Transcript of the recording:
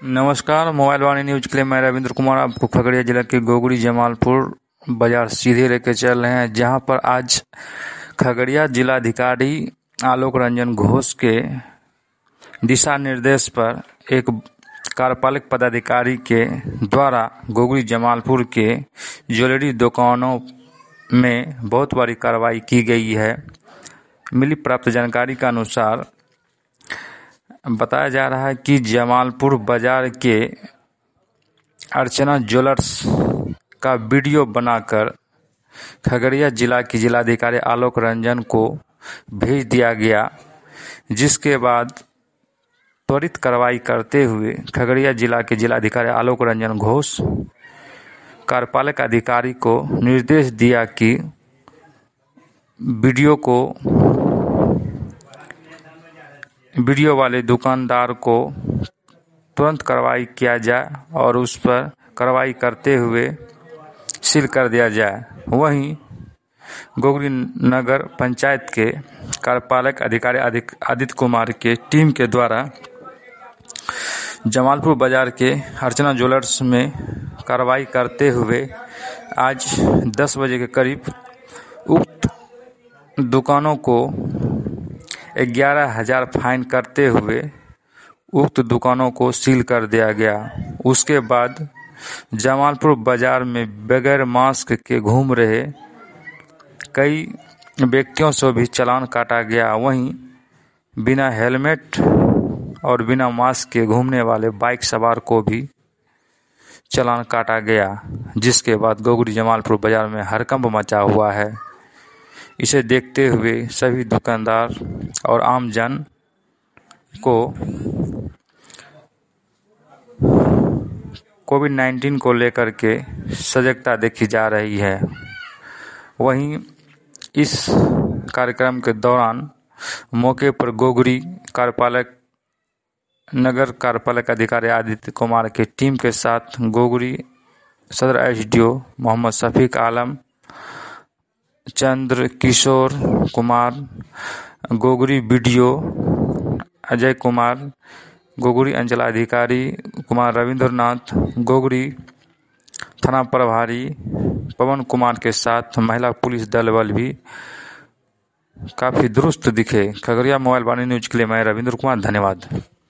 नमस्कार। मोबाइल वाणी न्यूज के लिए मैं रविंद्र कुमार आपको खगड़िया जिला के गोगरी जमालपुर बाजार सीधे लेके चल रहे हैं, जहां पर आज खगड़िया जिलाधिकारी आलोक रंजन घोष के दिशा निर्देश पर एक कार्यपालक पदाधिकारी के द्वारा गोगरी जमालपुर के ज्वेलरी दुकानों में बहुत बड़ी कार्रवाई की गई है। मिली प्राप्त जानकारी के अनुसार बताया जा रहा है कि जमालपुर बाजार के अर्चना ज्वेलर्स का वीडियो बनाकर खगड़िया जिला की जिलाधिकारी आलोक रंजन को भेज दिया गया, जिसके बाद त्वरित कार्रवाई करते हुए खगड़िया जिला के जिलाधिकारी आलोक रंजन घोष कार्यपालक अधिकारी को निर्देश दिया कि वीडियो वाले दुकानदार को तुरंत कार्रवाई किया जाए और उस पर कार्रवाई करते हुए सील कर दिया जाए। वहीं गोगरी नगर पंचायत के कार्यपालक अधिकारी आदित्य कुमार के टीम के द्वारा जमालपुर बाजार के अर्चना ज्वेलर्स में कार्रवाई करते हुए आज 10 बजे के करीब उक्त दुकानों को 11,000 फाइन करते हुए उक्त दुकानों को सील कर दिया गया। उसके बाद जमालपुर बाजार में बगैर मास्क के घूम रहे कई व्यक्तियों से भी चालान काटा गया। वहीं बिना हेलमेट और बिना मास्क के घूमने वाले बाइक सवार को भी चालान काटा गया, जिसके बाद गोगरी जमालपुर बाजार में हड़कंप मचा हुआ है। इसे देखते हुए सभी दुकानदार और आम जन को कोविड-19 को लेकर के सजगता देखी जा रही है। वहीं इस कार्यक्रम के दौरान मौके पर गोगरी नगर कार्यपालक अधिकारी आदित्य कुमार की टीम के साथ गोगरी सदर एसडीओ मोहम्मद शफीक आलम, चंद्र किशोर कुमार, गोगरी बीडीओ अजय कुमार, गोगरी अंचलाधिकारी कुमार रविंद्रनाथ, गोगरी थाना प्रभारी पवन कुमार के साथ महिला पुलिस दल बल भी काफी दुरुस्त दिखे। खगड़िया मोबाइल वाणी न्यूज के लिए मैं रविंद्र कुमार, धन्यवाद।